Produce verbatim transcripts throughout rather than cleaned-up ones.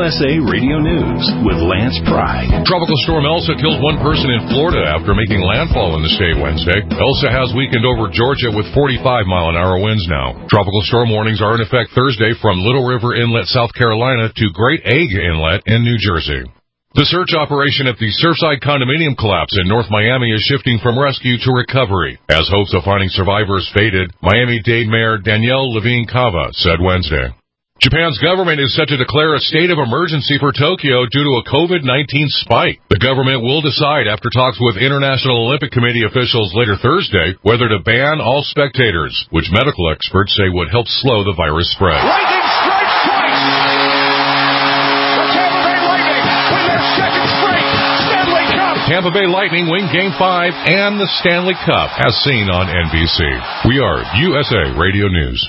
S A Radio News with Lance Pry. Tropical storm Elsa killed one person in Florida after making landfall in the state Wednesday. Elsa has weakened over Georgia with forty-five mile an hour winds now. Tropical storm warnings are in effect Thursday from Little River Inlet, South Carolina to Great Egg Inlet in New Jersey. The search operation at the Surfside condominium collapse in North Miami is shifting from rescue to recovery. As hopes of finding survivors faded, Miami-Dade Mayor Danielle Levine Cava said Wednesday. Japan's government is set to declare a state of emergency for Tokyo due to a COVID nineteen spike. The government will decide after talks with International Olympic Committee officials later Thursday whether to ban all spectators, which medical experts say would help slow the virus spread. Lightning strikes twice! Tampa Bay Lightning win Game five and the Stanley Cup, as seen on N B C. We are U S A Radio News.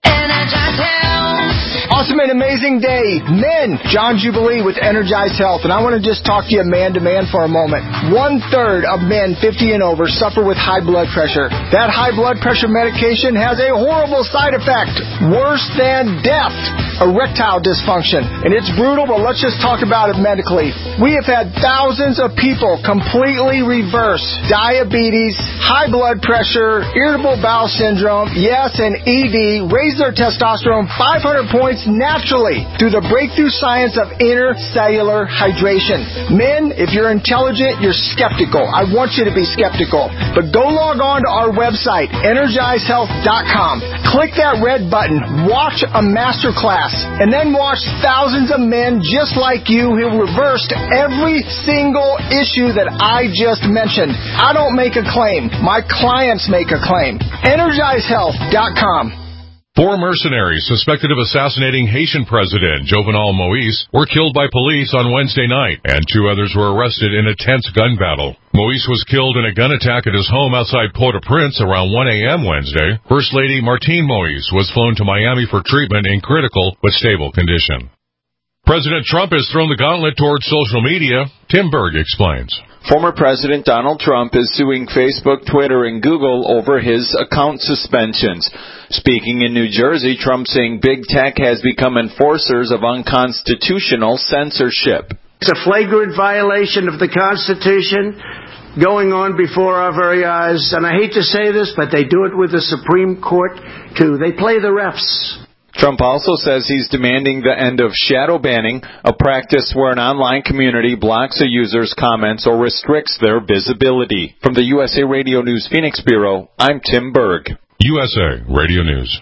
Awesome and amazing day. Men, John Jubilee with Energize Health. And I want to just talk to you man to man for a moment. One third of men fifty and over suffer with high blood pressure. That high blood pressure medication has a horrible side effect. Worse than death. Erectile dysfunction. And it's brutal, but let's just talk about it medically. We have had thousands of people completely reverse diabetes, high blood pressure, irritable bowel syndrome, yes, and E D, raise their testosterone five hundred points naturally through the breakthrough science of intercellular hydration. Men, if you're intelligent, you're skeptical. I want you to be skeptical. But go log on to our website, energize health dot com. Click that red button. Watch a master class. And then watch thousands of men just like you who reversed every single issue that I just mentioned. I don't make a claim. My clients make a claim. energize health dot com. Four mercenaries suspected of assassinating Haitian President Jovenel Moïse were killed by police on Wednesday night, and two others were arrested in a tense gun battle. Moïse was killed in a gun attack at his home outside Port-au-Prince around one a.m. Wednesday. First Lady Martine Moïse was flown to Miami for treatment in critical but stable condition. President Trump has thrown the gauntlet towards social media. Tim Berg explains. Former President Donald Trump is suing Facebook, Twitter, and Google over his account suspensions. Speaking in New Jersey, Trump saying big tech has become enforcers of unconstitutional censorship. It's a flagrant violation of the Constitution going on before our very eyes. And I hate to say this, but they do it with the Supreme Court, too. They play the refs. Trump also says he's demanding the end of shadow banning, a practice where an online community blocks a user's comments or restricts their visibility. From the U S A Radio News Phoenix Bureau, I'm Tim Berg. U S A Radio News.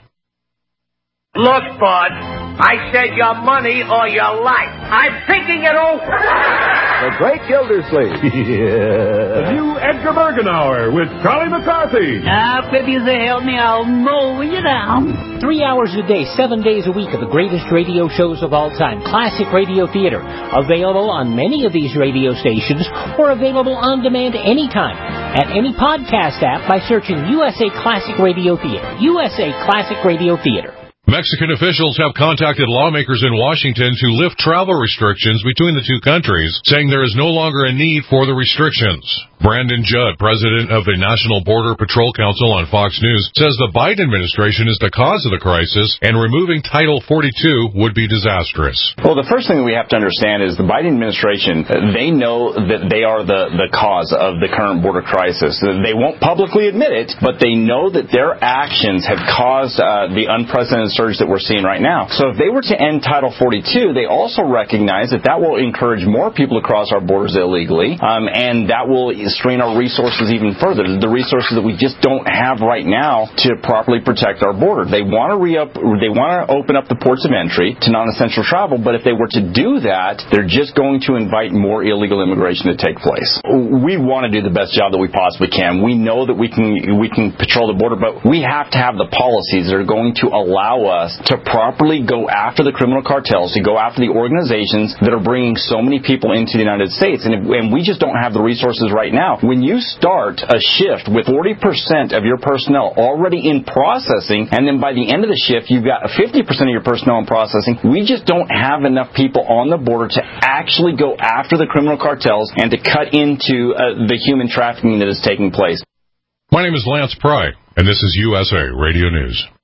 Look, bud, I said your money or your life. I'm thinking it over. The Great Gildersleeve. Yeah. The new Edgar Bergen Hour with Charlie McCarthy. Now, if you say help me, I'll mow you down. Three hours a day, seven days a week of the greatest radio shows of all time. Classic Radio Theater. Available on many of these radio stations or available on demand anytime at any podcast app by searching U S A Classic Radio Theater. U S A Classic Radio Theater. Mexican officials have contacted lawmakers in Washington to lift travel restrictions between the two countries, saying there is no longer a need for the restrictions. Brandon Judd, president of the National Border Patrol Council on Fox News, says the Biden administration is the cause of the crisis and removing Title forty-two would be disastrous. Well, the first thing that we have to understand is the Biden administration, they know that they are the, the cause of the current border crisis. They won't publicly admit it, but they know that their actions have caused uh, the unprecedented surge that we're seeing right now. So if they were to end Title forty-two, they also recognize that that will encourage more people to cross our borders illegally, um, and that will strain our resources even further, the resources that we just don't have right now to properly protect our border. They want to re-up, they want to open up the ports of entry to non-essential travel, but if they were to do that, they're just going to invite more illegal immigration to take place. We want to do the best job that we possibly can. We know that we can we can patrol the border, but we have to have the policies that are going to allow us to properly go after the criminal cartels, to go after the organizations that are bringing so many people into the United States. And, if, and we just don't have the resources right now. When you start a shift with forty percent of your personnel already in processing, and then by the end of the shift, you've got fifty percent of your personnel in processing, we just don't have enough people on the border to actually go after the criminal cartels and to cut into uh, the human trafficking that is taking place. My name is Lance Pry, and this is U S A Radio News.